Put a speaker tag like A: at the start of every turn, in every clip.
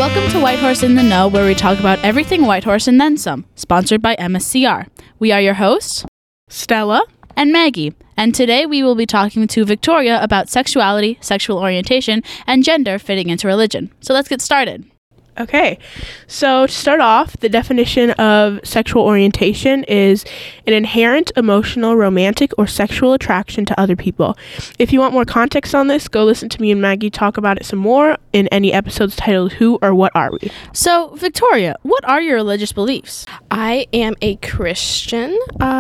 A: Welcome to White Horse in the Know, where we talk about everything White Horse and then some, sponsored by MSCR. We are your hosts,
B: Stella
A: and Maggie, and today we will be talking to Victoria about sexuality, sexual orientation, and gender fitting into religion. So let's get started.
B: Okay, so to start off, the definition of sexual orientation is an inherent emotional, romantic, or sexual attraction to other people. If you want more context on this, go listen to me and Maggie talk about it some more in any episodes titled Who or What Are We?
A: So, Victoria, what are your religious beliefs?
C: I am a Christian.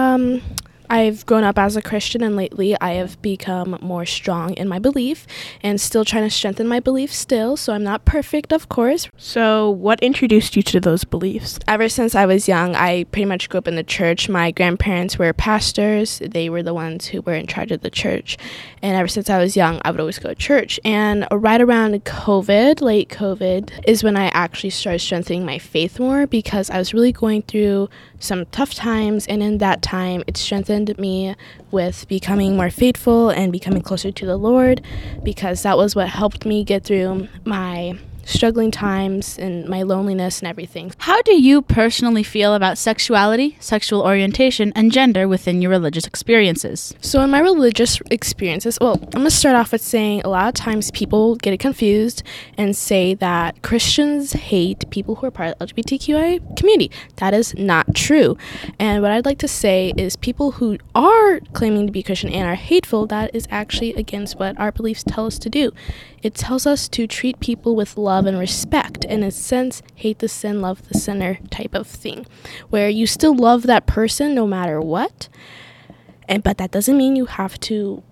C: I've grown up as a Christian, and lately I have become more strong in my belief and still trying to strengthen my belief still, so I'm not perfect, of course.
B: So what introduced you to those beliefs?
C: Ever since I was young, I pretty much grew up in the church. My grandparents were pastors. They were the ones who were in charge of the church. And ever since I was young, I would always go to church. And right around late COVID, is when I actually started strengthening my faith more, because I was really going through some tough times, and in that time it strengthened me with becoming more faithful and becoming closer to the Lord, because that was what helped me get through my struggling times and my loneliness and everything.
A: How do you personally feel about sexuality, sexual orientation, and gender within your religious experiences?
C: So in my religious experiences, I'm going to start off with saying a lot of times people get it confused and say that Christians hate people who are part of the LGBTQIA community. That is not true. And what I'd like to say is people who are claiming to be Christian and are hateful, that is actually against what our beliefs tell us to do. It tells us to treat people with love and respect. In a sense, hate the sin, love the sinner type of thing, where you still love that person no matter what. But that doesn't mean you have to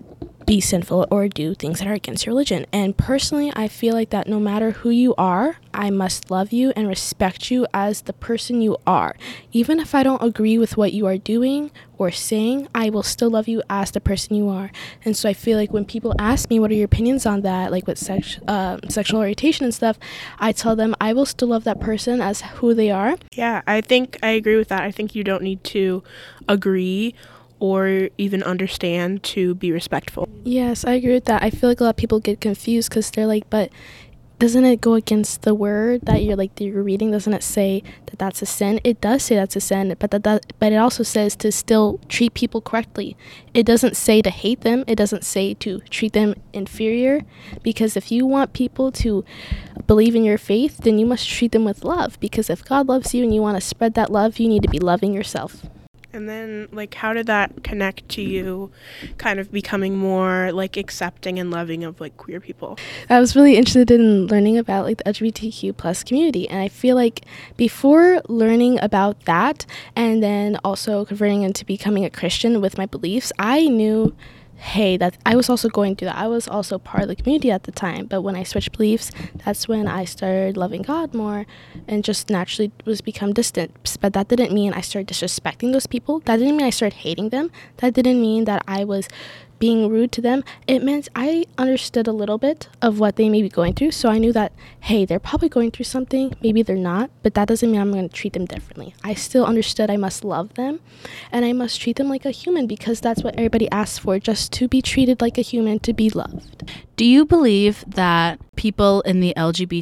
C: be sinful or do things that are against your religion. And personally, I feel like that no matter who you are, I must love you and respect you as the person you are. Even if I don't agree with what you are doing or saying, I will still love you as the person you are. And so I feel like when people ask me, what are your opinions on that, like with sexual orientation and stuff, I tell them I will still love that person as who they are.
B: Yeah, I think I agree with that. I think you don't need to agree or even understand to be respectful.
C: Yes, I agree with that. I feel like a lot of people get confused because they're like, but doesn't it go against the word that you're reading? Doesn't it say that that's a sin? It does say that's a sin, but it also says to still treat people correctly. It doesn't say to hate them. It doesn't say to treat them inferior, because if you want people to believe in your faith, then you must treat them with love, because if God loves you and you want to spread that love, you need to be loving yourself.
B: And then, how did that connect to you kind of becoming more, accepting and loving of, queer people?
C: I was really interested in learning about, the LGBTQ plus community. And I feel like before learning about that and then also converting into becoming a Christian with my beliefs, I knew, hey, that I was also going through that. I was also part of the community at the time. But when I switched beliefs, that's when I started loving God more and just naturally become distant. But that didn't mean I started disrespecting those people. That didn't mean I started hating them. That didn't mean that I was being rude to them. It meant I understood a little bit of what they may be going through. So I knew that, hey, they're probably going through something. Maybe they're not, but that doesn't mean I'm going to treat them differently. I still understood I must love them and I must treat them like a human, because that's what everybody asks for, just to be treated like a human, to be loved.
A: Do you believe that people in the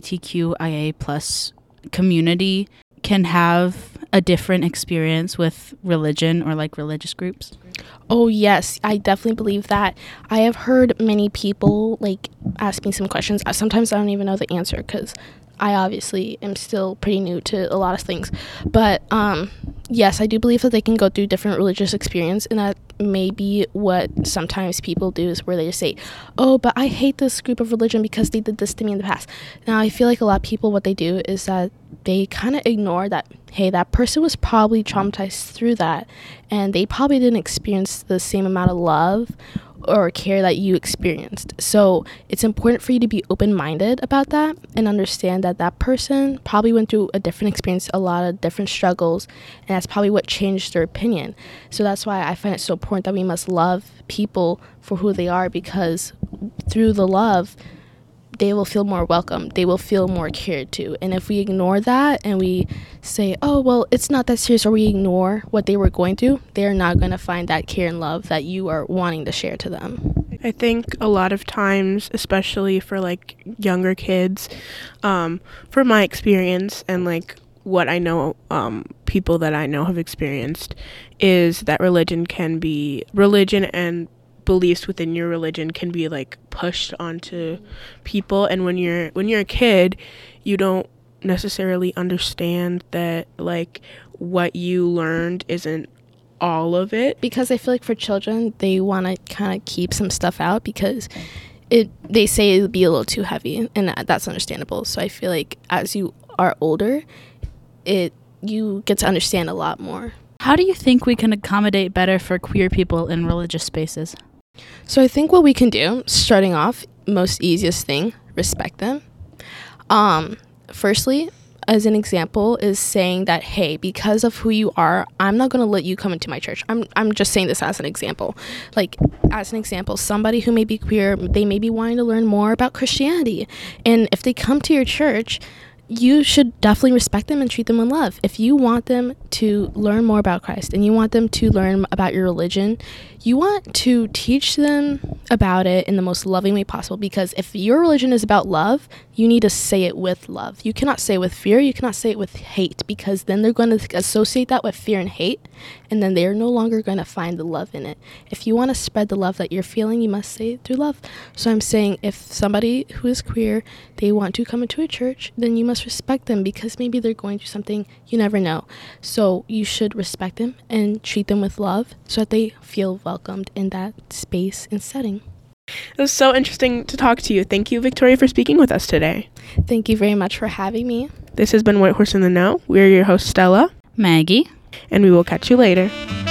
A: LGBTQIA plus community can have a different experience with religion or religious groups?
C: Oh, yes, I definitely believe that. I have heard many people ask me some questions. Sometimes I don't even know the answer because I obviously am still pretty new to a lot of things. But yes, I do believe that they can go through different religious experience, and that may be what sometimes people do, is where they just say, oh, but I hate this group of religion because they did this to me in the past. Now, I feel like a lot of people, what they do is that they kind of ignore that, hey, that person was probably traumatized through that, and they probably didn't experience the same amount of love or care that you experienced. So it's important for you to be open-minded about that and understand that that person probably went through a different experience, a lot of different struggles, and that's probably what changed their opinion. So that's why I find it so important that we must love people for who they are, because through the love, they will feel more welcome. They will feel more cared to. And if we ignore that and we say, oh, well, it's not that serious, or we ignore what they were going through, they're not going to find that care and love that you are wanting to share to them.
B: I think a lot of times, especially for like younger kids, from my experience and like what I know, people that I know have experienced, is that religion and beliefs within your religion can be like pushed onto people. And when you're a kid, you don't necessarily understand that like what you learned isn't all of it.
C: Because I feel like for children, they want to kind of keep some stuff out because they say it would be a little too heavy, and that's understandable. So I feel like as you are older, you get to understand a lot more.
A: How do you think we can accommodate better for queer people in religious spaces?
C: So I think what we can do, starting off, most easiest thing, respect them. Firstly, as an example, is saying that, hey, because of who you are, I'm not going to let you come into my church. I'm just saying this as an example. Like, as an example, somebody who may be queer, they may be wanting to learn more about Christianity. And if they come to your church, you should definitely respect them and treat them with love. If you want them to learn more about Christ and you want them to learn about your religion, you want to teach them about it in the most loving way possible, because if your religion is about love, you need to say it with love. You cannot say it with fear. You cannot say it with hate, because then they're going to associate that with fear and hate, and then they're no longer going to find the love in it. If you want to spread the love that you're feeling, you must say it through love. So I'm saying if somebody who is queer, they want to come into a church, then you must respect them, because maybe they're going through something. You never know. So you should respect them and treat them with love so that they feel welcomed in that space and setting.
B: It was so interesting to talk to you. Thank you, Victoria, for speaking with us today.
C: Thank you very much for having me.
B: This has been White Horse in the Know. We're your host, Stella.
A: Maggie.
B: And we will catch you later.